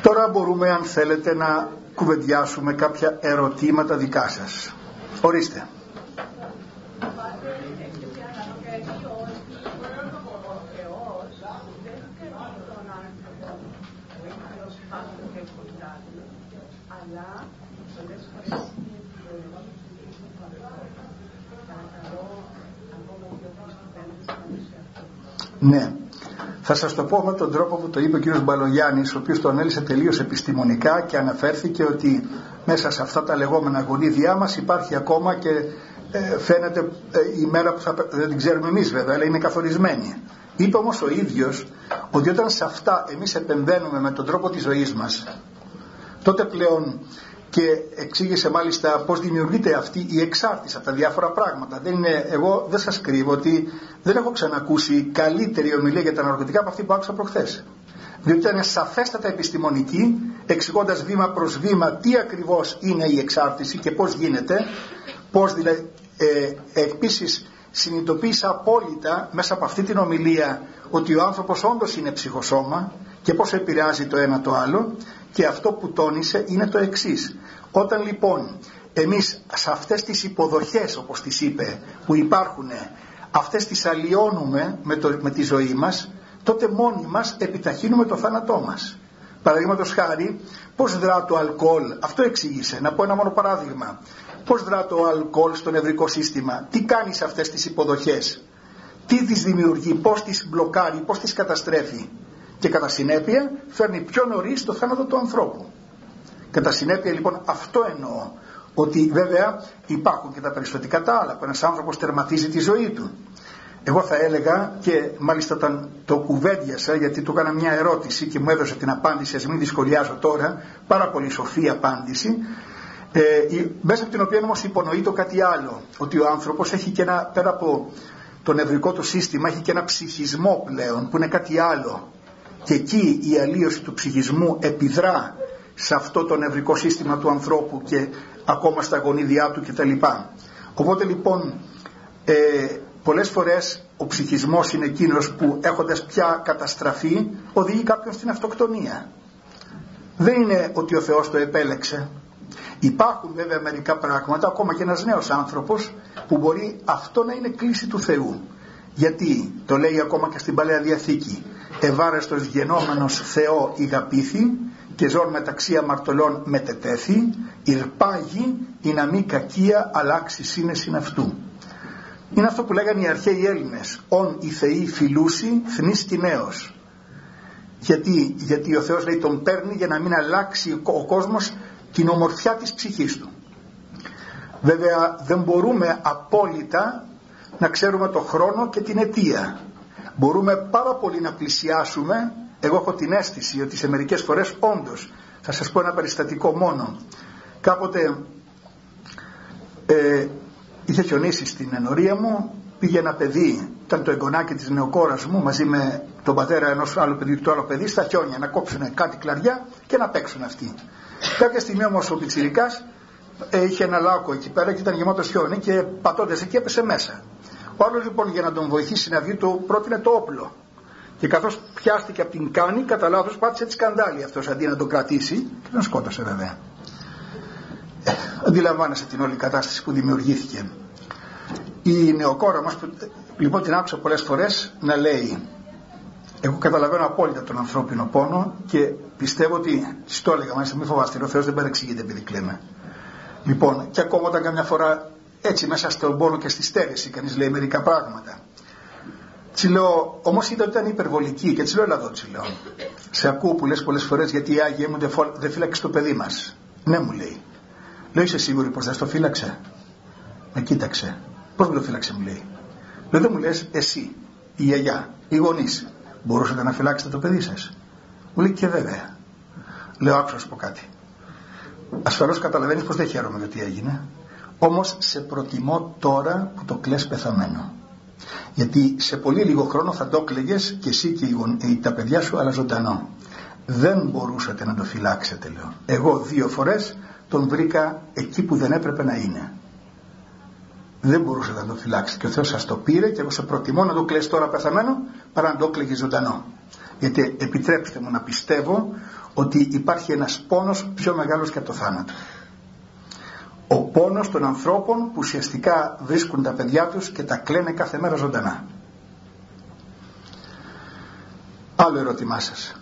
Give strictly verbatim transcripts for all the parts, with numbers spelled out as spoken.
Τώρα μπορούμε, αν θέλετε, να κουβεντιάσουμε κάποια ερωτήματα δικά σας. Ορίστε. Ναι. Θα σας το πω με τον τρόπο που το είπε ο κύριος Μπαλογιάννης, ο οποίος το ανέλησε τελείως επιστημονικά και αναφέρθηκε ότι μέσα σε αυτά τα λεγόμενα γονίδια μας υπάρχει ακόμα και ε, φαίνεται ε, η μέρα που θα, δεν την ξέρουμε εμείς βέβαια, αλλά είναι καθορισμένη. Είπε όμως ο ίδιος ότι όταν σε αυτά εμείς επεμβαίνουμε με τον τρόπο της ζωής μας, τότε πλέον, και εξήγησε μάλιστα πώς δημιουργείται αυτή η εξάρτηση από τα διάφορα πράγματα. Δεν είναι, εγώ δεν σας κρύβω ότι δεν έχω ξανακούσει καλύτερη ομιλία για τα ναρκωτικά από αυτή που άκουσα προχθές. Διότι ήταν σαφέστατα επιστημονική, εξηγώντας βήμα προς βήμα τι ακριβώς είναι η εξάρτηση και πώς γίνεται, πώς δηλαδή, ε, επίσης συνειδητοποίησα απόλυτα μέσα από αυτή την ομιλία ότι ο άνθρωπος όντως είναι ψυχοσώμα και πώς επηρεάζει το ένα το άλλο. Και αυτό που τόνισε είναι το εξής. Όταν λοιπόν εμείς σε αυτές τις υποδοχές, όπως τις είπε, που υπάρχουν, αυτές τις αλλοιώνουμε με, το, με τη ζωή μας, τότε μόνοι μας επιταχύνουμε το θάνατό μας. Παραδείγματος χάρη, πώς δρά το αλκοόλ, αυτό εξήγησε, να πω ένα μόνο παράδειγμα. Πώς δρά το αλκοόλ στο νευρικό σύστημα, τι κάνει σε αυτές τις υποδοχές, τι τις δημιουργεί, πώς τις μπλοκάρει, πώς τις καταστρέφει. Και κατά συνέπεια φέρνει πιο νωρίς το θάνατο του ανθρώπου. Κατά συνέπεια λοιπόν αυτό εννοώ, ότι βέβαια υπάρχουν και τα περιστατικά τα άλλα που ένας άνθρωπος τερματίζει τη ζωή του. Εγώ θα έλεγα, και μάλιστα όταν το κουβέντιασα, γιατί του έκανα μια ερώτηση και μου έδωσε την απάντηση, ας μην δυσκολιάζω τώρα, πάρα πολύ σοφή απάντηση, ε, μέσα από την οποία όμως υπονοεί το κάτι άλλο, ότι ο άνθρωπος έχει και ένα, πέρα από το νευρικό του σύστημα, έχει και ένα ψυχισμό πλέον που είναι κάτι άλλο. Και εκεί η αλλίωση του ψυχισμού επιδρά σε αυτό το νευρικό σύστημα του ανθρώπου και ακόμα στα γονίδια του κτλ. Οπότε λοιπόν ε, πολλές φορές ο ψυχισμός είναι εκείνος που, έχοντας πια καταστραφεί, οδηγεί κάποιον στην αυτοκτονία. Δεν είναι ότι ο Θεός το επέλεξε. Υπάρχουν βέβαια μερικά πράγματα, ακόμα και ένας νέος άνθρωπος, που μπορεί αυτό να είναι κλίση του Θεού. Γιατί το λέει ακόμα και στην Παλαιά Διαθήκη, ευάρεστος γενόμενος Θεό ηγαπήθη και ζών μεταξύ αμαρτωλών μετετέθη, ηρπάγει η να μη κακία αλλάξει σύνεσιν αυτού. Είναι αυτό που λέγανε οι αρχαίοι Έλληνες, ον οι θεοί φιλούσι θνείς κοινέως. Γιατί, γιατί ο Θεός λέει τον παίρνει για να μην αλλάξει ο κόσμος την ομορφιά της ψυχής του. Βέβαια δεν μπορούμε απόλυτα να ξέρουμε το χρόνο και την αιτία. Μπορούμε πάρα πολύ να πλησιάσουμε. Εγώ έχω την αίσθηση ότι σε μερικές φορές όντως, θα σας πω ένα περιστατικό μόνο. Κάποτε ε, είχε χιονίσει στην ενορία μου, πήγε ένα παιδί, ήταν το εγγονάκι της νεοκόρας μου, μαζί με τον πατέρα ενός άλλου παιδιού και το άλλο παιδί, στα χιόνια να κόψουν κάτι κλαριά και να παίξουν αυτοί. Κάποια στιγμή όμως ο πιτσιρικάς ε, είχε ένα λάκκο εκεί πέρα και ήταν γεμάτο χιόνι και πατώντας εκεί έπεσε μέσα. Ο άλλος λοιπόν για να τον βοηθήσει να βγει του πρότεινε το όπλο. Και καθώς πιάστηκε από την κάνη, κατά λάθος πάτησε τη σκανδάλη αυτός αντί να τον κρατήσει και τον σκότωσε βέβαια. Ε, αντιλαμβάνεσαι την όλη κατάσταση που δημιουργήθηκε. Η νεοκόρα μας, που, λοιπόν την άκουσα πολλές φορές να λέει, εγώ καταλαβαίνω απόλυτα τον ανθρώπινο πόνο και πιστεύω ότι, της το έλεγα μάλιστα, μη φοβάστε, ο Θεός δεν παρεξηγείται επειδή κλαίμε. Λοιπόν, και ακόμα όταν καμιά φορά έτσι μέσα στον πόνο και στη στέρεση κανείς λέει μερικά πράγματα. Τσι λέω, όμως είδα ότι ήταν υπερβολική και τσι λέω, έλα εδώ τσι λέω. Σε ακούω που λες πολλές φορές γιατί η Άγιε μου δεν φύλαξε το παιδί μας. Ναι μου λέει. Λέω, είσαι σίγουρη πως δεν στο φύλαξε? Με κοίταξε. Πώς μου το φύλαξε μου λέει. Λέω, δεν μου λες εσύ, η γιαγιά, οι γονείς, μπορούσατε να φυλάξετε το παιδί σας? Μου λέει, και βέβαια. Λέω, άκουσα να σου πω κάτι. Ασφαλώς καταλαβαίνεις πως δεν χαίρομαι για τι έγινε. Όμως σε προτιμώ τώρα που το κλαις πεθαμένο. Γιατί σε πολύ λίγο χρόνο θα το κλαίγες και εσύ και οι, τα παιδιά σου, αλλά ζωντανό. Δεν μπορούσατε να το φυλάξετε, λέω. Εγώ δύο φορές τον βρήκα εκεί που δεν έπρεπε να είναι. Δεν μπορούσατε να το φυλάξετε και ο Θεός σας το πήρε και εγώ σε προτιμώ να το κλαις τώρα πεθαμένο παρά να το κλαίγεις ζωντανό. Γιατί επιτρέψτε μου να πιστεύω ότι υπάρχει ένας πόνος πιο μεγάλος και από το θάνατο. Ο πόνος των ανθρώπων που ουσιαστικά βρίσκουν τα παιδιά τους και τα κλαίνε κάθε μέρα ζωντανά. Άλλο ερώτημά σας.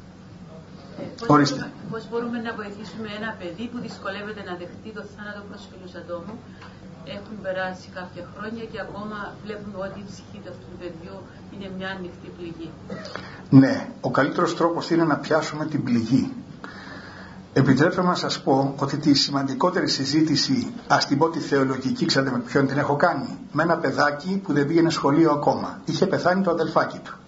Ε, πώς, Ορίστε. μπορούμε, πώς μπορούμε να βοηθήσουμε ένα παιδί που δυσκολεύεται να δεχτεί το θάνατο πρόσφυλους ατόμου? Έχουν περάσει κάποια χρόνια και ακόμα βλέπουν ότι η ψυχή του αυτού του παιδιού είναι μια ανοιχτή πληγή. Ναι, ο καλύτερος τρόπος είναι να πιάσουμε την πληγή. Επιτρέψτε να σας πω ότι τη σημαντικότερη συζήτηση, ας την πω τη θεολογική, ξέρετε με ποιον την έχω κάνει? Με ένα παιδάκι που δεν πήγαινε σχολείο ακόμα. Είχε πεθάνει το αδελφάκι του.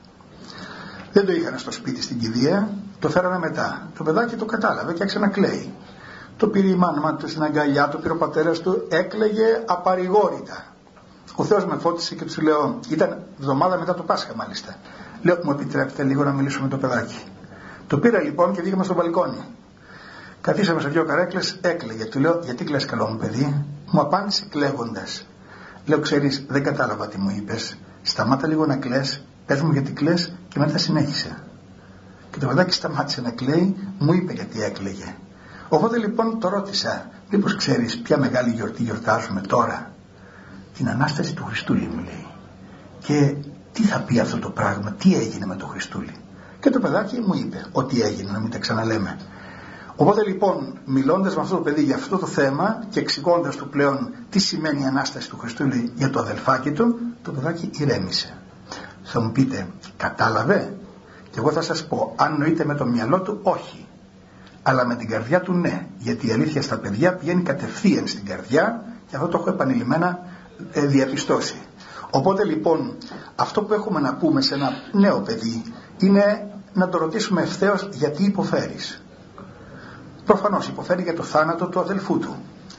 Δεν το είχαν στο σπίτι στην κηδεία, το φέρανε μετά. Το παιδάκι το κατάλαβε και άρχισε να κλαίει. Το πήρε η μάνα του στην αγκαλιά, το πήρε ο πατέρας του, έκλαιγε απαρηγόρητα. Ο Θεός με φώτισε και του λέω, ήταν εβδομάδα μετά το Πάσχα μάλιστα. Λέω, μου επιτρέπετε λίγο να μιλήσω με το παιδάκι? Το πήρα λοιπόν και βγήκαμε στο μπαλκόνι. Καθίσαμε σε δύο καρέκλες, έκλαιγε. Του λέω, γιατί κλαις καλό μου παιδί? Μου απάντησε κλαίγοντας. Λέω, ξέρεις, δεν κατάλαβα τι μου είπες. Σταμάτα λίγο να κλαις, πες μου γιατί κλαις και μετά συνέχισε. Και το παιδάκι σταμάτησε να κλαίει, μου είπε γιατί έκλαιγε. Οπότε λοιπόν το ρώτησα, μήπως ξέρεις ποια μεγάλη γιορτή γιορτάζουμε τώρα? Την Ανάσταση του Χριστούλη, μου λέει. Και τι θα πει αυτό το πράγμα, τι έγινε με τον Χριστούλη? Και το παιδάκι μου είπε ότι έγινε, να μην τα ξαναλέμε. Οπότε λοιπόν, μιλώντας με αυτό το παιδί για αυτό το θέμα και εξηγώντας του πλέον τι σημαίνει η Ανάσταση του Χριστούλη για το αδελφάκι του, το παιδάκι ηρέμησε. Θα μου πείτε, κατάλαβε? Και εγώ θα σας πω, αν νοείται με το μυαλό του, όχι. Αλλά με την καρδιά του, ναι. Γιατί η αλήθεια στα παιδιά πηγαίνει κατευθείαν στην καρδιά και αυτό το έχω επανειλημμένα ε, διαπιστώσει. Οπότε λοιπόν, αυτό που έχουμε να πούμε σε ένα νέο παιδί είναι να το ρωτήσουμε ευθέως γιατί υποφέρεις. Προφανώς υποφέρει για το θάνατο του αδελφού του.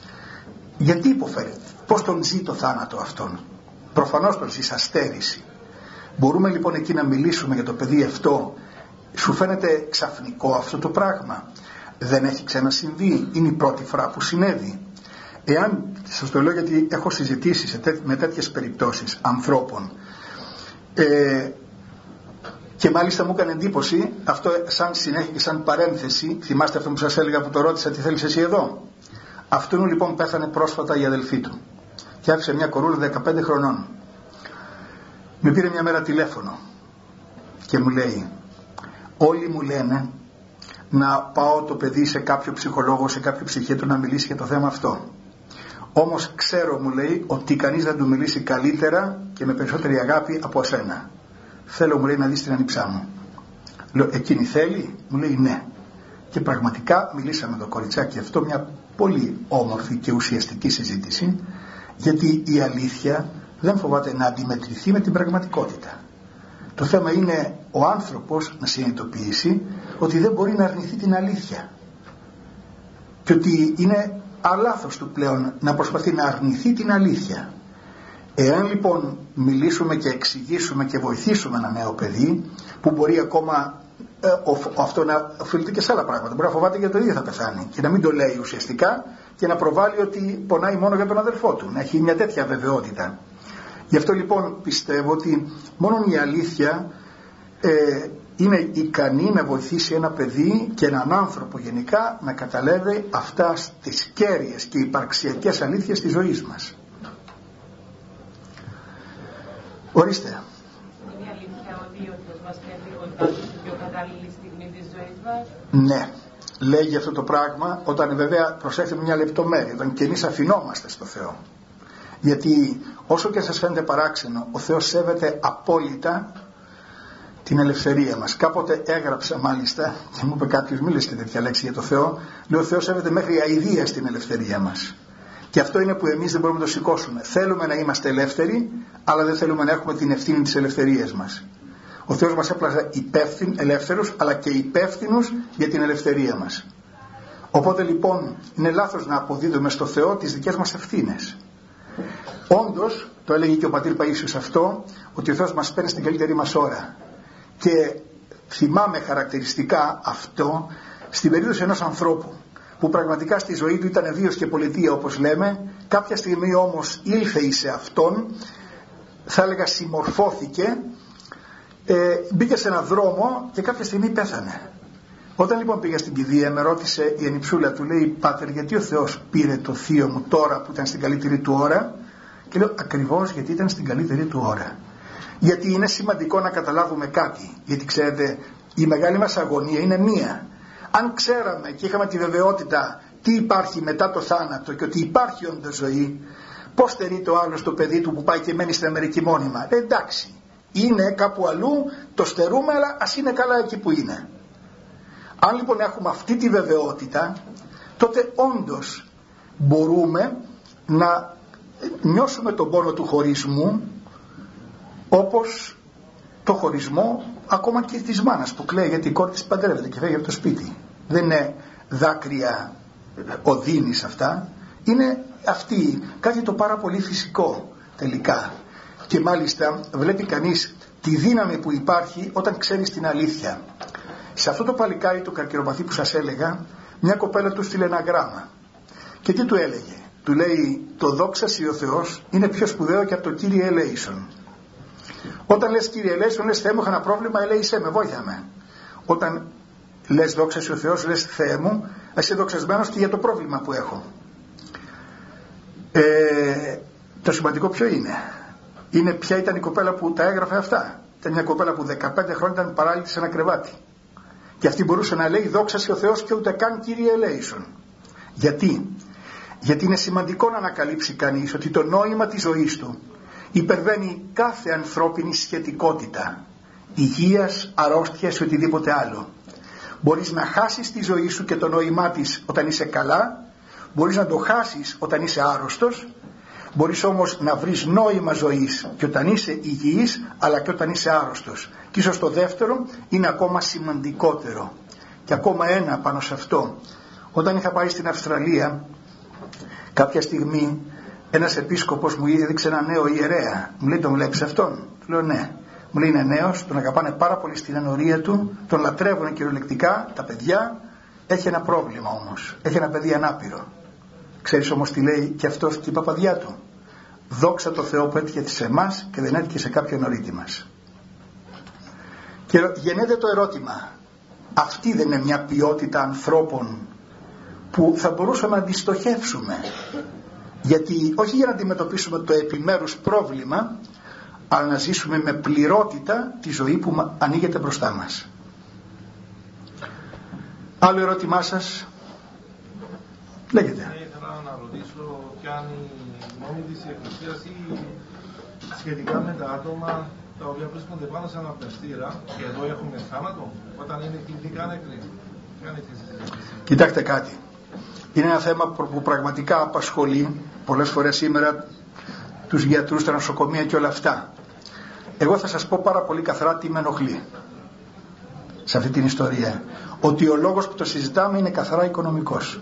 Γιατί υποφέρει? Πώς τον ζει το θάνατο αυτόν? Προφανώς τον ζει σαν στέρηση. Μπορούμε λοιπόν εκεί να μιλήσουμε για το παιδί αυτό? Σου φαίνεται ξαφνικό αυτό το πράγμα? Δεν έχει ξανασυμβεί? Είναι η πρώτη φορά που συνέβη? Εάν, σας το λέω γιατί έχω συζητήσει σε τέ, με τέτοιες περιπτώσεις ανθρώπων ε, και μάλιστα μου έκανε εντύπωση αυτό σαν συνέχεια και σαν παρένθεση. Θυμάστε αυτό που σας έλεγα που το ρώτησα τι θέλεις εσύ εδώ? Αυτόν λοιπόν πέθανε πρόσφατα η αδελφή του και άφησε μια κορούλα δεκαπέντε χρονών. Με πήρε μια μέρα τηλέφωνο και μου λέει, όλοι μου λένε να πάω το παιδί σε κάποιο ψυχολόγο, σε κάποιο ψυχίατρο να μιλήσει για το θέμα αυτό. Όμως ξέρω, μου λέει, ότι κανείς δεν του μιλήσει καλύτερα και με περισσότερη αγάπη από εσένα. Θέλω, μου λέει, να δεις την ανιψά μου. Λέω, εκείνη θέλει? Μου λέει, ναι. Και πραγματικά μιλήσαμε με το κοριτσάκι αυτό, μια πολύ όμορφη και ουσιαστική συζήτηση, γιατί η αλήθεια δεν φοβάται να αντιμετρηθεί με την πραγματικότητα. Το θέμα είναι ο άνθρωπος να συνειδητοποιήσει ότι δεν μπορεί να αρνηθεί την αλήθεια και ότι είναι αλάθος του πλέον να προσπαθεί να αρνηθεί την αλήθεια. Εάν λοιπόν μιλήσουμε και εξηγήσουμε και βοηθήσουμε ένα νέο παιδί που μπορεί ακόμα ε, ο, αυτό να οφείλεται και σε άλλα πράγματα, μπορεί να φοβάται για το ίδιο θα πεθάνει και να μην το λέει ουσιαστικά και να προβάλλει ότι πονάει μόνο για τον αδελφό του, να έχει μια τέτοια βεβαιότητα. Γι' αυτό λοιπόν πιστεύω ότι μόνο η αλήθεια ε, είναι ικανή να βοηθήσει ένα παιδί και έναν άνθρωπο γενικά να καταλάβει αυτά τις κέρυες και υπαρξιακές αλήθειες της ζωής μας. Ορίστε. Είναι αλήθεια ότι ο Θεός μας φέρνει κοντά στην πιο κατάλληλη στιγμή της ζωής μας? Ναι. Λέγει αυτό το πράγμα όταν βέβαια προσέχετε μια λεπτομέρεια, όταν και εμείς αφινόμαστε στο Θεό. Γιατί όσο και σας φαίνεται παράξενο, ο Θεός σέβεται απόλυτα την ελευθερία μας. Κάποτε έγραψα μάλιστα και μου είπε κάποιος, μη λες τέτοια λέξη για το Θεό. Λέω, ο Θεός σέβεται μέχρι αηδία στην ελευθερία μας. Και αυτό είναι που εμείς δεν μπορούμε να το σηκώσουμε. Θέλουμε να είμαστε ελεύθεροι, αλλά δεν θέλουμε να έχουμε την ευθύνη της ελευθερίας μας. Ο Θεός μας έπλασε ελεύθερους, αλλά και υπεύθυνους για την ελευθερία μας. Οπότε λοιπόν είναι λάθος να αποδίδουμε στο Θεό τις δικές μας ευθύνες. Όντως, το έλεγε και ο πατήρ Παΐσιος αυτό, ότι ο Θεός μας παίρνει στην καλύτερη μας ώρα. Και θυμάμαι χαρακτηριστικά αυτό στην περίπτωση ενός ανθρώπου που πραγματικά στη ζωή του ήταν βίος και πολιτεία όπως λέμε, κάποια στιγμή όμως ήλθε εις αυτόν, θα έλεγα συμμορφώθηκε ε, μπήκε σε έναν δρόμο και κάποια στιγμή πέθανε. Όταν λοιπόν πήγα στην κηδεία, με ρώτησε η ενιψούλα του, λέει, Πάτερ, γιατί ο Θεός πήρε το θείο μου τώρα που ήταν στην καλύτερη του ώρα? Και λέω, ακριβώς γιατί ήταν στην καλύτερη του ώρα. Γιατί είναι σημαντικό να καταλάβουμε κάτι. Γιατί ξέρετε, η μεγάλη μας αγωνία είναι μία. Αν ξέραμε και είχαμε τη βεβαιότητα τι υπάρχει μετά το θάνατο και ότι υπάρχει όντως ζωή, πώς στερεί το άλλο το παιδί του που πάει και μένει στην Αμερική μόνιμα? Ε, εντάξει, είναι κάπου αλλού, το στερούμε, αλλά ας είναι καλά εκεί που είναι. Αν λοιπόν έχουμε αυτή τη βεβαιότητα, τότε όντως μπορούμε να νιώσουμε τον πόνο του χωρισμού, όπως το χωρισμό ακόμα και της μάνας που κλαίει γιατί η κόρη της παντρεύεται και φεύγει από το σπίτι. Δεν είναι δάκρυα οδύνης αυτά, είναι αυτή κάτι το πάρα πολύ φυσικό τελικά. Και μάλιστα βλέπει κανείς τη δύναμη που υπάρχει όταν ξέρεις την αλήθεια. Σε αυτό το παλικάρι του καρκινοπαθή που σας έλεγα, μια κοπέλα του στείλε ένα γράμμα. Και τι του έλεγε? Του λέει, το δόξα σοι ο Θεός είναι πιο σπουδαίο και από το Κύριε ελέησον. Όταν λες Κύριε ελέησον, λες Θεέ μου, έχω ένα πρόβλημα, ελέησέ με, βόηθα με. Όταν λες δόξα σοι ο Θεός, λες Θεέ μου, είσαι δοξασμένος και για το πρόβλημα που έχω. Ε, το σημαντικό ποιο είναι? Είναι ποια ήταν η κοπέλα που τα έγραφε αυτά. Ήταν μια κοπέλα που δεκαπέντε χρόνια ήταν παράλυτη σε ένα κρεβάτι. Και αυτή μπορούσε να λέει δόξα σοι ο Θεός και ούτε καν Κύριε ελέησον. Γιατί? Γιατί είναι σημαντικό να ανακαλύψει κανείς ότι το νόημα της ζωής του υπερβαίνει κάθε ανθρώπινη σχετικότητα, υγείας, αρρώστιας ή οτιδήποτε άλλο. Μπορείς να χάσεις τη ζωή σου και το νόημά της όταν είσαι καλά, μπορείς να το χάσεις όταν είσαι άρρωστος, μπορείς όμως να βρεις νόημα ζωής και όταν είσαι υγιής αλλά και όταν είσαι άρρωστος. Και ίσως το δεύτερο είναι ακόμα σημαντικότερο. Και ακόμα ένα πάνω σε αυτό. Όταν είχα πάει στην Αυστραλία, κάποια στιγμή ένας επίσκοπος μου έδειξε ένα νέο ιερέα. Μου λέει, τον βλέπεις αυτόν? Του λέω ναι. Μου λέει, είναι νέος, τον αγαπάνε πάρα πολύ στην ενορία του, τον λατρεύουν κυριολεκτικά τα παιδιά. Έχει ένα πρόβλημα όμως. Έχει ένα παιδί ανάπηρο. Ξέρεις όμως τι λέει και αυτός και η παπαδιά του? Δόξα τω Θεώ που έτυχε σε εμάς και δεν έτυχε σε κάποιον ορίτη μας. Και γεννιέται το ερώτημα, αυτή δεν είναι μια ποιότητα ανθρώπων που θα μπορούσαμε να αντιστοχεύσουμε? Γιατί όχι για να αντιμετωπίσουμε το επιμέρους πρόβλημα, αλλά να ζήσουμε με πληρότητα τη ζωή που ανοίγεται μπροστά μας. Άλλο ερώτημά σας? Λέγεται. Ήθελα να ρωτήσω ποια είναι η γνώμη της Εκκλησίας ή σχετικά με τα άτομα τα οποία βρίσκονται πάνω σε ένα πνευστήρα και εδώ έχουμε θάνατο, όταν είναι κλινικά νεκροί. Ποια είναι η θέση της Εκκλησίας? Κοιτάξτε κάτι. Είναι ένα θέμα που πραγματικά απασχολεί πολλές φορές σήμερα τους γιατρούς, τα νοσοκομεία και όλα αυτά. Εγώ θα σας πω πάρα πολύ καθαρά τι με ενοχλεί σε αυτή την ιστορία. Ότι ο λόγος που το συζητάμε είναι καθαρά οικονομικός.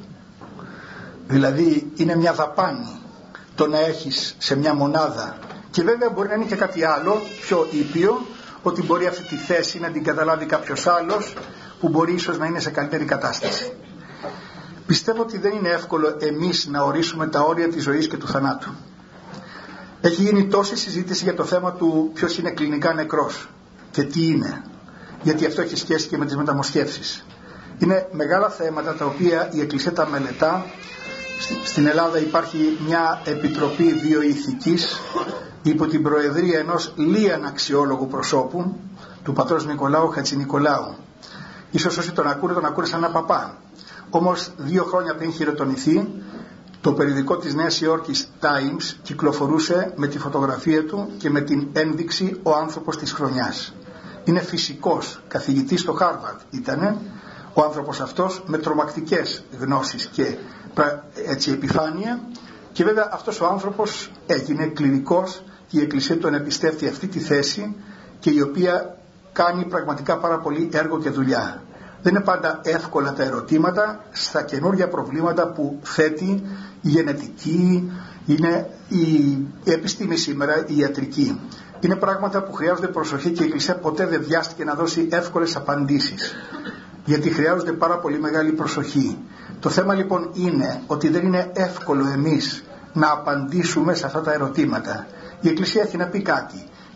Δηλαδή είναι μια δαπάνη το να έχεις σε μια μονάδα, και βέβαια μπορεί να είναι και κάτι άλλο πιο ήπιο, ότι μπορεί αυτή τη θέση να την καταλάβει κάποιος άλλος που μπορεί ίσως να είναι σε καλύτερη κατάσταση. Πιστεύω ότι δεν είναι εύκολο εμείς να ορίσουμε τα όρια της ζωής και του θανάτου. Έχει γίνει τόση συζήτηση για το θέμα του ποιος είναι κλινικά νεκρός και τι είναι, γιατί αυτό έχει σχέση και με τις μεταμοσχεύσεις. Είναι μεγάλα θέματα τα οποία η Εκκλησία τα μελετά. Στην Ελλάδα υπάρχει μια επιτροπή βιοειθικής υπό την προεδρία ενός λίαν αξιόλογου προσώπου, του πατρός Νικολάου Χατζηνικολάου. Ίσως όσοι τον ακούνε, τον ακούνε σαν ένα παπά. Όμως δύο χρόνια πριν χειροτονηθεί, το περιοδικό της Νέας Υόρκης Times κυκλοφορούσε με τη φωτογραφία του και με την ένδειξη «Ο άνθρωπος της χρονιάς». Είναι φυσικός, καθηγητής στο Χάρβαρντ ήτανε, ο άνθρωπος αυτός με τρομακτικές γνώσεις και έτσι επιφάνεια, και βέβαια αυτός ο άνθρωπος έγινε κληρικός και η Εκκλησία τον εμπιστεύει αυτή τη θέση, και η οποία κάνει πραγματικά πάρα πολύ έργο και δουλειά. Δεν είναι πάντα εύκολα τα ερωτήματα στα καινούργια προβλήματα που θέτει η γενετική, είναι η επιστήμη σήμερα, η ιατρική. Είναι πράγματα που χρειάζονται προσοχή και η Εκκλησία ποτέ δεν βιάστηκε να δώσει εύκολες απαντήσεις, γιατί χρειάζονται πάρα πολύ μεγάλη προσοχή. Το θέμα λοιπόν είναι ότι δεν είναι εύκολο εμείς να απαντήσουμε σε αυτά τα ερωτήματα. Η Εκκλησία έχει να πει κάτι.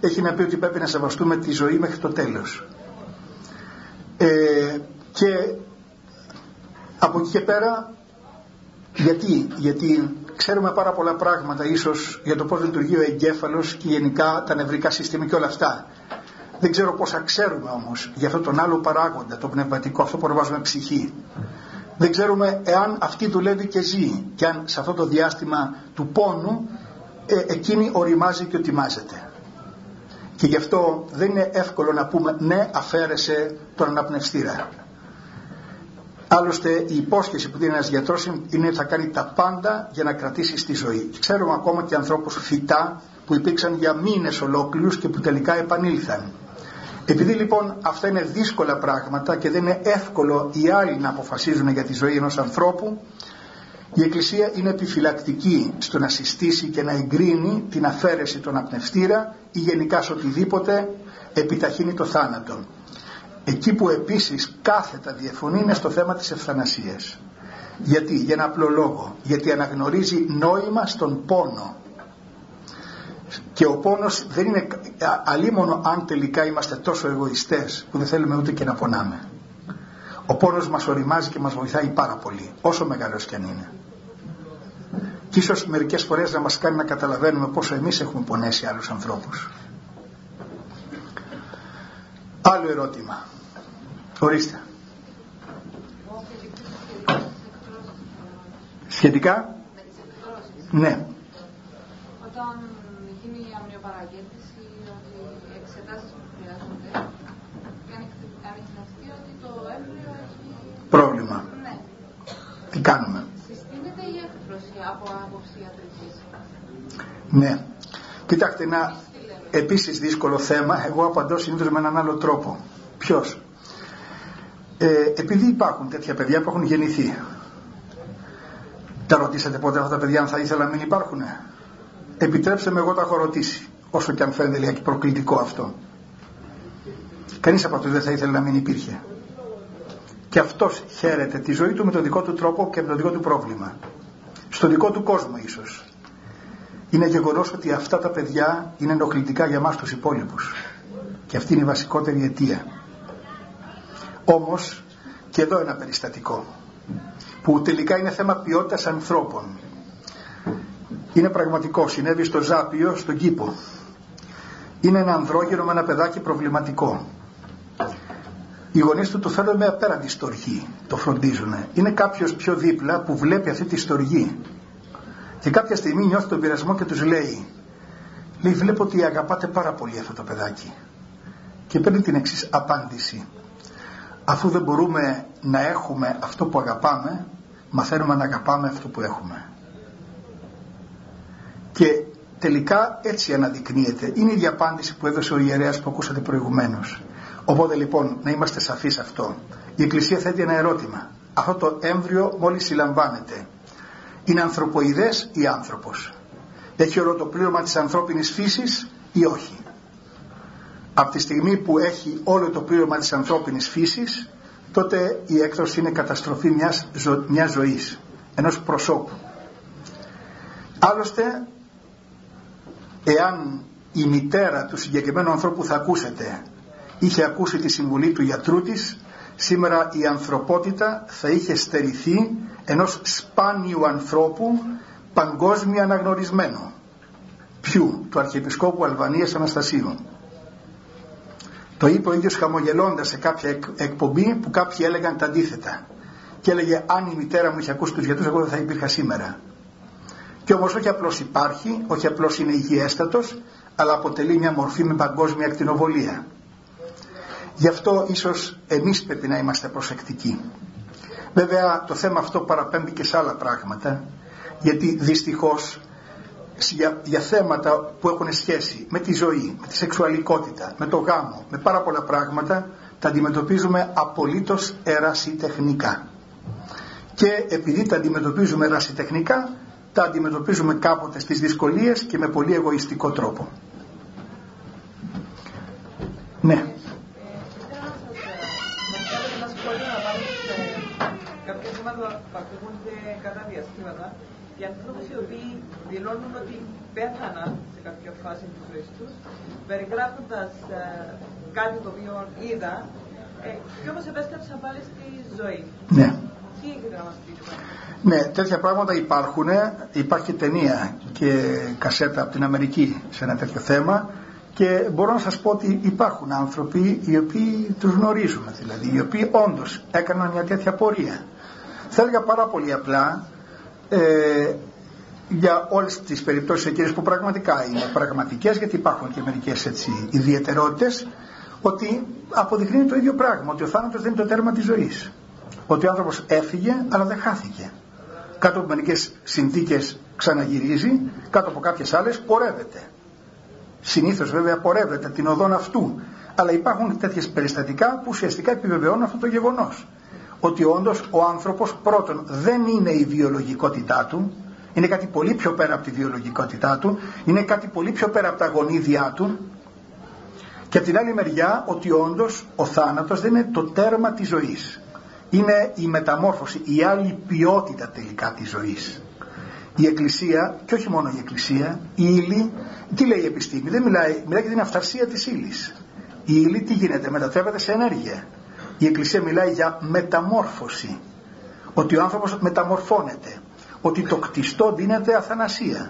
έχει να πει ότι πρέπει να σεβαστούμε τη ζωή μέχρι το τέλος. Ε, και από εκεί και πέρα, γιατί, γιατί ξέρουμε πάρα πολλά πράγματα ίσως για το πώς λειτουργεί ο εγκέφαλος και γενικά τα νευρικά σύστημα και όλα αυτά. Δεν ξέρω πόσα ξέρουμε όμως για αυτόν τον άλλο παράγοντα, το πνευματικό, αυτό που ονομάζουμε ψυχή. Δεν ξέρουμε εάν αυτή δουλεύει και ζει και αν σε αυτό το διάστημα του πόνου ε, εκείνη οριμάζει και οτιμάζεται. Και γι' αυτό δεν είναι εύκολο να πούμε ναι, αφαίρεσε τον αναπνευστήρα. Άλλωστε η υπόσχεση που δίνει ένας γιατρός είναι ότι θα κάνει τα πάντα για να κρατήσει στη ζωή. Ξέρουμε ακόμα και ανθρώπους φυτά που υπήρξαν για μήνες ολόκληρους και που τελικά επανήλθαν. Επειδή λοιπόν αυτά είναι δύσκολα πράγματα και δεν είναι εύκολο οι άλλοι να αποφασίζουν για τη ζωή ενός ανθρώπου, η Εκκλησία είναι επιφυλακτική στο να συστήσει και να εγκρίνει την αφαίρεση των αναπνευστήρα ή γενικά σε οτιδήποτε επιταχύνει το θάνατο. Εκεί που επίσης κάθετα διαφωνεί είναι στο θέμα της ευθανασίας. Γιατί? Για ένα απλό λόγο. Γιατί αναγνωρίζει νόημα στον πόνο. Και ο πόνος δεν είναι αλίμονο αν τελικά είμαστε τόσο εγωιστές που δεν θέλουμε ούτε και να πονάμε. Ο πόνος μας οριμάζει και μας βοηθάει πάρα πολύ, όσο μεγάλος κι αν είναι. Και ίσως μερικές φορές να μας κάνει να καταλαβαίνουμε πόσο εμείς έχουμε πονέσει άλλους ανθρώπους. Άλλο ερώτημα. Ορίστε. Σχετικά. Ναι. Όταν γίνει η αμνιοπαραγέντηση, ότι οι εξετάσεις που χρειάζονται, και ανοιχνευτεί ότι το έμβριο έχει πρόβλημα. Ναι. Τι κάνουμε? Συστήνεται η έκφρωση από άποψη ιατρικής. Ναι. Κοιτάξτε, ένα επίσης δύσκολο θέμα. Εγώ απαντώ συνήθως με έναν άλλο τρόπο. Ποιος? Ε, επειδή υπάρχουν τέτοια παιδιά που έχουν γεννηθεί. Τα ρωτήσατε ποτέ αυτά τα παιδιά αν θα ήθελα να μην υπάρχουν? Επιτρέψτε με, εγώ τα έχω ρωτήσει, όσο και αν φαίνεται λίγα και προκλητικό αυτό. Κανείς από αυτούς δεν θα ήθελε να μην υπήρχε. Και αυτός χαίρεται τη ζωή του με τον δικό του τρόπο και με το δικό του πρόβλημα. Στο δικό του κόσμο ίσως. Είναι γεγονός ότι αυτά τα παιδιά είναι ενοχλητικά για μας τους υπόλοιπους. Και αυτή είναι η βασικότερη αιτία. Όμως, και εδώ ένα περιστατικό, που τελικά είναι θέμα ποιότητας ανθρώπων. Είναι πραγματικό, συνέβη στο Ζάπιο, στον Κήπο. Είναι ένα ανδρόγυνο με ένα παιδάκι προβληματικό. Οι γονείς του το φέρνουν με απέραντη στοργή, το φροντίζουν. Είναι κάποιος πιο δίπλα που βλέπει αυτή τη στοργή. Και κάποια στιγμή νιώθει τον πειρασμό και τους λέει, λέει, βλέπω ότι αγαπάτε πάρα πολύ αυτό το παιδάκι. Και παίρνει την εξής απάντηση. Αφού δεν μπορούμε να έχουμε αυτό που αγαπάμε, μαθαίνουμε να αγαπάμε αυτό που έχουμε. Και τελικά έτσι αναδεικνύεται. Είναι η ίδια απάντηση που έδωσε ο ιερέας που ακούσατε προηγουμένως. Οπότε λοιπόν, να είμαστε σαφείς αυτό. Η Εκκλησία θέτει ένα ερώτημα. Αυτό το έμβριο μόλις συλλαμβάνεται, είναι ανθρωποειδές ή άνθρωπος? Έχει όλο το πλήρωμα της ανθρώπινης φύσης ή όχι? Από τη στιγμή που έχει όλο το πλήρωμα της ανθρώπινης φύσης, τότε η έκδοση είναι καταστροφή μιας, ζω, μιας ζωής, ενός προσώπου. Άλλωστε, εάν η μητέρα του συγκεκριμένου ανθρώπου που θα ακούσετε είχε ακούσει τη συμβουλή του γιατρού της, σήμερα η ανθρωπότητα θα είχε στερηθεί ενός σπάνιου ανθρώπου παγκόσμια αναγνωρισμένου. Ποιου? Του Αρχιεπισκόπου Αλβανίας Αναστασίου. Το είπε ο ίδιος χαμογελώντας σε κάποια εκπομπή που κάποιοι έλεγαν τα αντίθετα. Και έλεγε, αν η μητέρα μου είχε ακούσει τους γιατρούς, εγώ δεν θα υπήρχα σήμερα. Και όμως όχι απλώς υπάρχει, όχι απλώς είναι υγιέστατος, αλλά αποτελεί μια μορφή με παγκόσμια ακτινοβολία. Γι' αυτό ίσως εμείς πρέπει να είμαστε προσεκτικοί. Βέβαια το θέμα αυτό παραπέμπει και σε άλλα πράγματα, γιατί δυστυχώς για, για θέματα που έχουν σχέση με τη ζωή, με τη σεξουαλικότητα, με το γάμο, με πάρα πολλά πράγματα, τα αντιμετωπίζουμε απολύτως ερασιτεχνικά. Και επειδή τα αντιμετωπίζουμε ερασιτεχνικά, τα αντιμετωπίζουμε κάποτε στις δυσκολίες και με πολύ εγωιστικό τρόπο. Ναι. Ένα σχόλιο να πάμε σε κάποιες θέματα που ακούμε κατά διαστήματα, οι άνθρωποι οι οποίοι δηλώνουν ότι πέθαναν σε κάποια φάση της ζωής τους, περιγράφοντας ε, κάτι το οποίο είδα, ε, και όμως επέστρεψαν πάλι στη ζωή. Ναι. Τι έχετε να μας πείτε? Ναι, τέτοια πράγματα υπάρχουν. Υπάρχει ταινία και κασέτα από την Αμερική σε ένα τέτοιο θέμα. Και μπορώ να σας πω ότι υπάρχουν άνθρωποι οι οποίοι τους γνωρίζουμε, δηλαδή, οι οποίοι όντως έκαναν μια τέτοια πορεία. Θα έλεγα πάρα πολύ απλά, ε, για όλες τις περιπτώσεις εκείνες που πραγματικά είναι πραγματικές, γιατί υπάρχουν και μερικές έτσι ιδιαιτερότητες, ότι αποδεικνύει το ίδιο πράγμα, ότι ο θάνατος δεν είναι το τέρμα της ζωής. Ότι ο άνθρωπος έφυγε, αλλά δεν χάθηκε. Κάτω από μερικές συνθήκες ξαναγυρίζει, κάτω από κάποιες άλλες πορεύεται. Συνήθως βέβαια πορεύεται την οδόν αυτού, αλλά υπάρχουν τέτοιες περιστατικά που ουσιαστικά επιβεβαιώνουν αυτό το γεγονός, ότι όντως ο άνθρωπος πρώτον δεν είναι η βιολογικότητά του, είναι κάτι πολύ πιο πέρα από τη βιολογικότητά του, είναι κάτι πολύ πιο πέρα από τα γονίδια του, και από την άλλη μεριά ότι όντως ο θάνατος δεν είναι το τέρμα της ζωής, είναι η μεταμόρφωση, η άλλη ποιότητα τελικά της ζωής. Η Εκκλησία, και όχι μόνο η Εκκλησία, η ύλη, τι λέει η επιστήμη? Δεν μιλάει, μιλάει για την αυθαρσία της ύλης. Η ύλη τι γίνεται? Μετατρέπεται σε ενέργεια. Η Εκκλησία μιλάει για μεταμόρφωση, ότι ο άνθρωπος μεταμορφώνεται, ότι το κτιστό δίνεται αθανασία.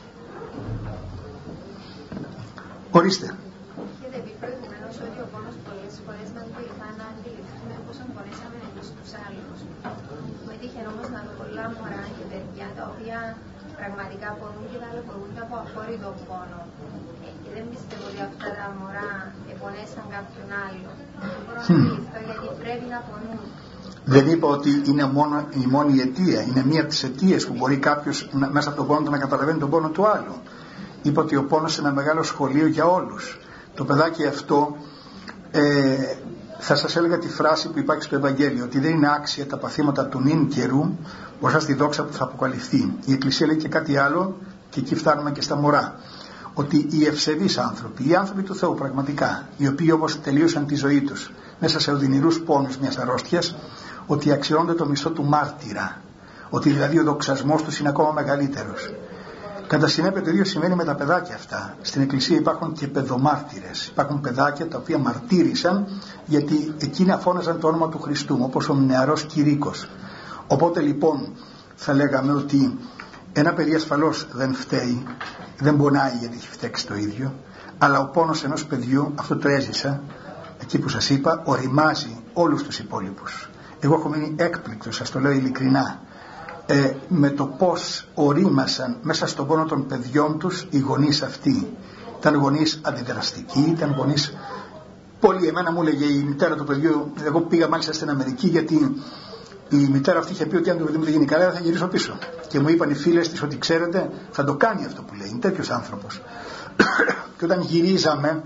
Ορίστε. Έχετε πει προηγουμένως ότι ο πόνος πολλές φορές μας βοηθά να αντιληφθούμε πόσο πονέσαμε εμείς τους άλλους. Μου έτυχε όμως να δω πολλά μωρά και παιδιά τα οποία πραγματικά πονούν και ταλαιπωρούνται από αφόρητο πόνο. Ε, και δεν πιστεύω ότι αυτά τα μωρά επονέσαν κάποιον άλλο. Δεν μπορώ να αντιληφθώ γιατί πρέπει να πονούν. Δεν είπα ότι είναι μόνο, η μόνη αιτία, είναι μία από τις αιτίες που μπορεί κάποιος να, μέσα από τον πόνο του να καταλαβαίνει τον πόνο του άλλου. Είπα ότι ο πόνος είναι ένα μεγάλο σχολείο για όλους. Το παιδάκι αυτό, ε, θα σας έλεγα τη φράση που υπάρχει στο Ευαγγέλιο, ότι δεν είναι άξια τα παθήματα του νυν καιρού, μπροστά στη δόξα που θα αποκαλυφθεί. Η Εκκλησία λέει και κάτι άλλο, και εκεί φτάνουμε και στα μωρά. Ότι οι ευσεβείς άνθρωποι, οι άνθρωποι του Θεού πραγματικά, οι οποίοι όμως τελείωσαν τη ζωή τους μέσα σε οδυνηρούς πόνους μιας αρρώστιας, ότι αξιώνται το μισθό του μάρτυρα. Ότι δηλαδή ο δοξασμός τους είναι ακόμα μεγαλύτερος. Κατά συνέπεια το ίδιο σημαίνει με τα παιδάκια αυτά. Στην Εκκλησία υπάρχουν και παιδομάρτυρες. Υπάρχουν παιδάκια τα οποία μαρτύρησαν γιατί εκείνοι αφώναζαν το όνομα του Χριστού, όπως ο νεαρός Κηρύκος. Οπότε λοιπόν θα λέγαμε ότι ένα παιδί ασφαλώς δεν φταίει, δεν πονάει γιατί έχει φταίξει το ίδιο, αλλά ο πόνος ενός παιδιού, αυτό το έζησα, εκεί που σας είπα, οριμάζει όλους τους υπόλοιπους. Εγώ έχω μείνει έκπληκτος, σας το λέω ειλικρινά, ε, με το πως ορίμασαν μέσα στον πόνο των παιδιών τους οι γονείς αυτοί. Ήταν γονείς αντιδραστικοί, ήταν γονείς... Πολύ, εμένα μου έλεγε η μητέρα του παιδιού, εγώ πήγα μάλιστα στην Αμερική γιατί η μητέρα αυτή είχε πει ότι αν το παιδί μου δεν γίνει καλά θα γυρίσω πίσω. Και μου είπαν οι φίλες της ότι ξέρετε θα το κάνει αυτό που λέει, είναι τέτοιος άνθρωπος. Και όταν γυρίζαμε,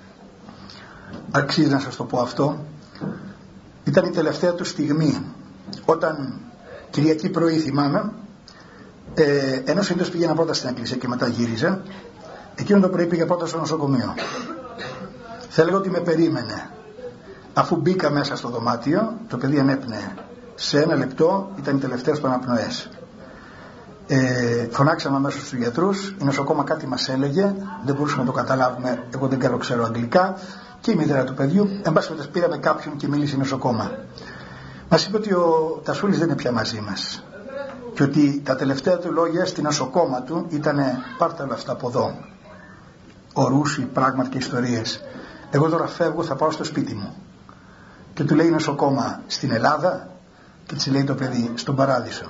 αξίζει να σας το πω αυτό, ήταν η τελευταία του στιγμή. Όταν Κυριακή πρωί θυμάμαι, ε, ενώ συνήθως πήγαινα πρώτα στην εκκλησία και μετά γύριζα, εκείνο το πρωί πήγα πρώτα στο νοσοκομείο. Θα έλεγα ότι με περίμενε. Αφού μπήκα μέσα στο δωμάτιο, το παιδί ανέπνεε. Σε ένα λεπτό ήταν η τελευταία του αναπνοές. Ε, φωνάξαμε αμέσως στους γιατρούς, η νοσοκόμα κάτι μας έλεγε, δεν μπορούσαμε να το καταλάβουμε, εγώ δεν καλό ξέρω αγγλικά, και η μητέρα του παιδιού, εν πάση περιπτώσει πήραμε κάποιον και μίλησε η νοσοκόμα. Μας είπε ότι ο Τασούλης δεν είναι πια μαζί μας και ότι τα τελευταία του λόγια στην νοσοκόμα του ήταν πάρτε όλα αυτά από εδώ, ορούσι, πράγματα και ιστορίες. Εγώ τώρα φεύγω, θα πάω στο σπίτι μου. Και του λέει η νοσοκόμα στην Ελλάδα, και της λέει το παιδί στον Παράδεισο.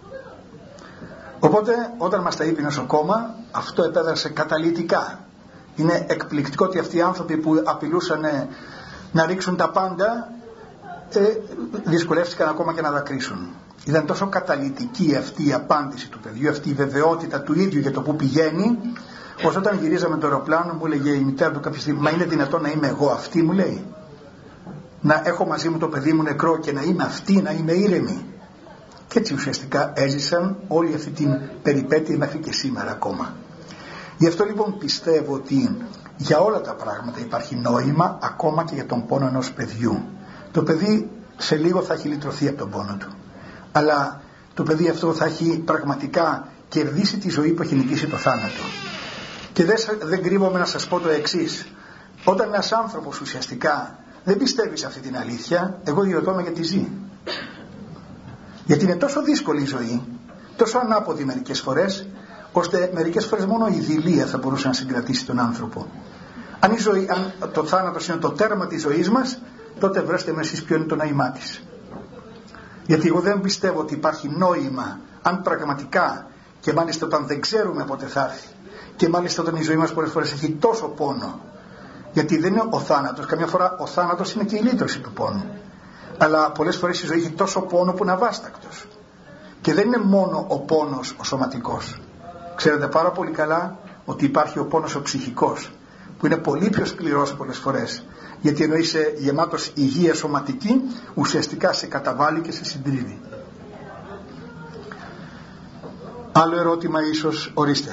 Οπότε όταν μας τα είπε η νοσοκόμα, αυτό επέδρασε καταλυτικά. Είναι εκπληκτικό ότι αυτοί οι άνθρωποι που απειλούσαν να ρίξουν τα πάντα, ε, δυσκολεύτηκαν ακόμα και να δακρύσουν. Ήταν τόσο καταλυτική αυτή η απάντηση του παιδιού, αυτή η βεβαιότητα του ίδιου για το που πηγαίνει, ώστε όταν γυρίζαμε το αεροπλάνο μου έλεγε η μητέρα του κάποια στιγμή, μα είναι δυνατόν να είμαι εγώ αυτή, μου λέει, να έχω μαζί μου το παιδί μου νεκρό και να είμαι αυτή, να είμαι ήρεμη. Και έτσι ουσιαστικά έζησαν όλη αυτή την περιπέτεια μέχρι και σήμερα ακόμα. Γι' αυτό λοιπόν πιστεύω ότι για όλα τα πράγματα υπάρχει νόημα, ακόμα και για τον πόνο ενός παιδιού. Το παιδί σε λίγο θα έχει λυτρωθεί από τον πόνο του. αλλά το παιδί αυτό θα έχει πραγματικά κερδίσει τη ζωή που έχει νικήσει το θάνατο. Και δεν, δεν κρύβομαι να σας πω το εξής. Όταν ένας άνθρωπος ουσιαστικά δεν πιστεύει σε αυτή την αλήθεια, εγώ διερωτώ με γιατί ζει. Γιατί είναι τόσο δύσκολη η ζωή, τόσο ανάποδη μερικές φορές, ώστε μερικές φορές μόνο η δειλία θα μπορούσε να συγκρατήσει τον άνθρωπο. Αν, η ζωή, αν το θάνατος είναι το τέρμα της ζωής μας, τότε βρέστε με εσείς ποιο είναι το νόημά της. Γιατί εγώ δεν πιστεύω ότι υπάρχει νόημα, αν πραγματικά, και μάλιστα όταν δεν ξέρουμε πότε θα έρθει, και μάλιστα όταν η ζωή μας πολλές φορές έχει τόσο πόνο, γιατί δεν είναι ο θάνατος, καμιά φορά ο θάνατος είναι και η λύτρωση του πόνου, αλλά πολλές φορές η ζωή έχει τόσο πόνο που είναι αβάστακτος. Και δεν είναι μόνο ο πόνος ο σωματικός. Ξέρετε πάρα πολύ καλά ότι υπάρχει ο πόνος ο ψυχικός, που είναι πολύ πιο σκληρός πολλές φορές, γιατί ενώ είσαι γεμάτος υγεία σωματική, ουσιαστικά σε καταβάλει και σε συντρίβει. Άλλο ερώτημα ίσως, ορίστε.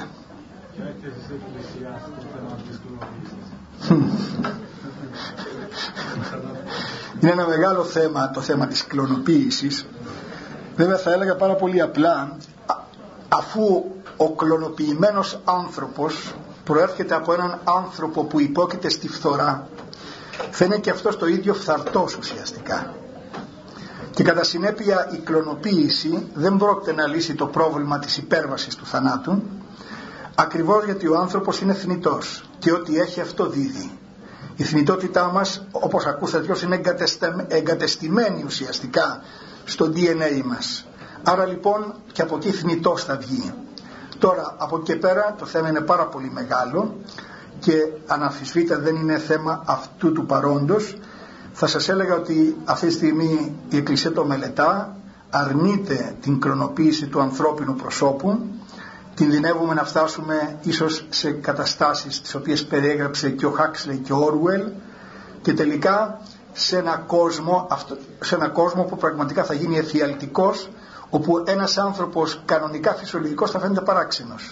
Είναι ένα μεγάλο θέμα το θέμα της κλωνοποίησης. Βέβαια θα έλεγα πάρα πολύ απλά, αφού ο κλωνοποιημένος άνθρωπος προέρχεται από έναν άνθρωπο που υπόκειται στη φθορά, θα είναι και αυτός το ίδιο φθαρτός ουσιαστικά. Και κατά συνέπεια η κλωνοποίηση δεν πρόκειται να λύσει το πρόβλημα της υπέρβασης του θανάτου, ακριβώς γιατί ο άνθρωπος είναι θνητός και ό,τι έχει αυτό δίδει. Η θνητότητά μας, όπως ακούσατε, είναι εγκατεστημένη ουσιαστικά στο ντι εν έι μας. Άρα λοιπόν και από εκεί θνητός θα βγει. Τώρα από εκεί και πέρα το θέμα είναι πάρα πολύ μεγάλο και αναμφισβήτητα δεν είναι θέμα αυτού του παρόντος. Θα σας έλεγα ότι αυτή τη στιγμή η Εκκλησία το μελετά, αρνείται την κλωνοποίηση του ανθρώπινου προσώπου, κινδυνεύουμε να φτάσουμε ίσως σε καταστάσεις τις οποίες περιέγραψε και ο Χάξλεϊ και ο Όρουελ, και τελικά σε ένα κόσμο, σε ένα κόσμο που πραγματικά θα γίνει εφιαλτικός, όπου ένας άνθρωπος κανονικά φυσιολογικός θα φαίνεται παράξενος.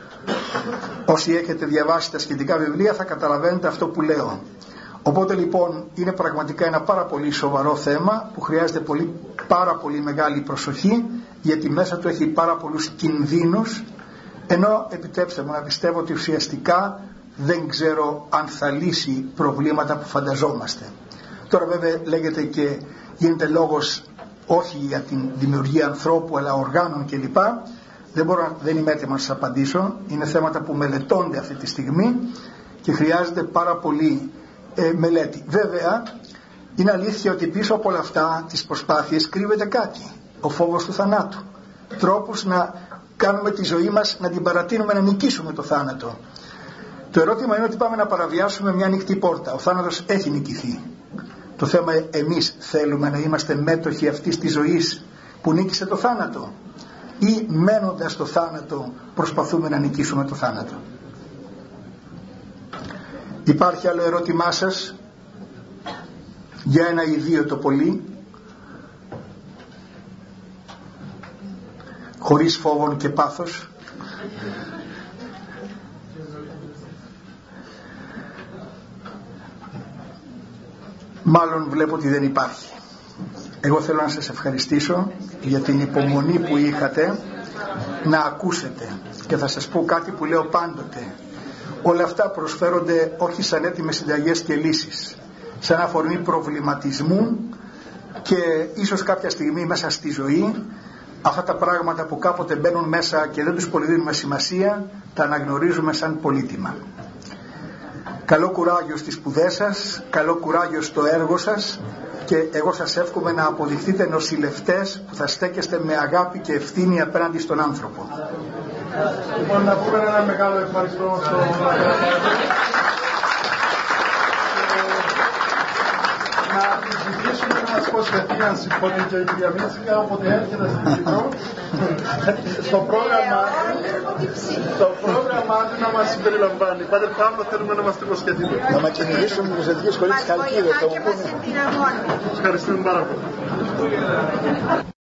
Όσοι έχετε διαβάσει τα σχετικά βιβλία θα καταλαβαίνετε αυτό που λέω. Οπότε λοιπόν είναι πραγματικά ένα πάρα πολύ σοβαρό θέμα που χρειάζεται πολύ, πάρα πολύ μεγάλη προσοχή, γιατί μέσα του έχει πάρα πολλούς κινδύνους, ενώ επιτρέψτε μου να πιστεύω ότι ουσιαστικά δεν ξέρω αν θα λύσει προβλήματα που φανταζόμαστε. Τώρα βέβαια λέγεται και γίνεται λόγος όχι για την δημιουργία ανθρώπου αλλά οργάνων κλπ. Δεν, μπορώ, δεν είμαι έτοιμος να σας απαντήσω. Είναι θέματα που μελετώνται αυτή τη στιγμή και χρειάζεται πάρα πολύ ε, μελέτη. Βέβαια είναι αλήθεια ότι πίσω από όλα αυτά τις προσπάθειες κρύβεται κάτι, ο φόβος του θανάτου, τρόπους να κάνουμε τη ζωή μας, να την παρατείνουμε, να νικήσουμε το θάνατο. Το ερώτημα είναι ότι πάμε να παραβιάσουμε μια ανοιχτή πόρτα. Ο θάνατος έχει νικηθεί. Το θέμα εμείς θέλουμε να είμαστε μέτοχοι αυτής της ζωής που νίκησε το θάνατο, ή μένοντας στο θάνατο προσπαθούμε να νικήσουμε το θάνατο. Υπάρχει άλλο ερώτημά σας για ένα ή δύο το πολύ, χωρίς φόβον και πάθος? Μάλλον βλέπω ότι δεν υπάρχει. Εγώ θέλω να σας ευχαριστήσω για την υπομονή που είχατε να ακούσετε, και θα σας πω κάτι που λέω πάντοτε. Όλα αυτά προσφέρονται όχι σαν έτοιμες συνταγές και λύσεις, σαν αφορμή προβληματισμού, και ίσως κάποια στιγμή μέσα στη ζωή αυτά τα πράγματα που κάποτε μπαίνουν μέσα και δεν τους πολύ δίνουμε σημασία, τα αναγνωρίζουμε σαν πολύτιμα. Καλό κουράγιο στις σπουδές σας, καλό κουράγιο στο έργο σας, και εγώ σας εύχομαι να αποδειχθείτε νοσηλευτές που θα στέκεστε με αγάπη και ευθύνη απέναντι στον άνθρωπο. Λοιπόν, να πούμε ένα μεγάλο ευχαριστώ στον να ζητήσουμε να μας προσφερθεί αν συμφωνεί και η κυρία Μίτσικα, όποτε έρχεται στην Κύπρο, στο πρόγραμμα στο πρόγραμμα να μας συμπεριλαμβάνει. Πάτε πάνω, θέλουμε να μας την προσχεθείτε. Να μας κυνηγήσουμε την Προσδευτική Σχολή της Χαλκίδας. Ευχαριστούμε πάρα πολύ.